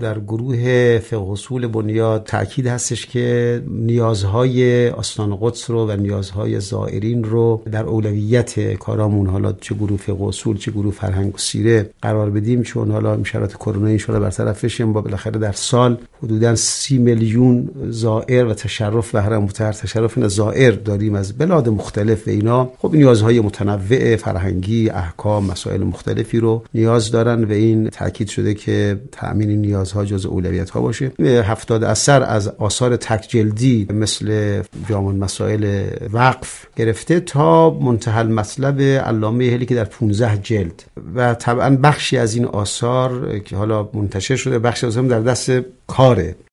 در گروه فقه اصول بنیاد تأکید هستش که نیازهای آستان قدس رو و نیازهای زائرین رو در اولویت کارامون، حالا چه گروه فقه اصول چه گروه فرهنگ و سیره، قرار بدیم، چون حالا این شرایط کرونا ان شاءالله برطرف بشه. با بالاخره در سال حدوداً 30 میلیون زائر و تشرف و حرم مطهر تشرف زائر داریم از بلاد مختلف و اینا خب نیازهای متنوع فرهنگی، احکام، مسائل مختلفی رو نیاز دارن و این تاکید شده که تأمین نیازها جزء اولویت‌ها باشه. 70 اثر از آثار تک جلدی مثل جامع مسائل وقف گرفته تا منتهی المطلب علامه هلی که در 15 جلد و طبعا بخشی از این آثار که حالا منتشر شده، بخشی از هم در دست کاره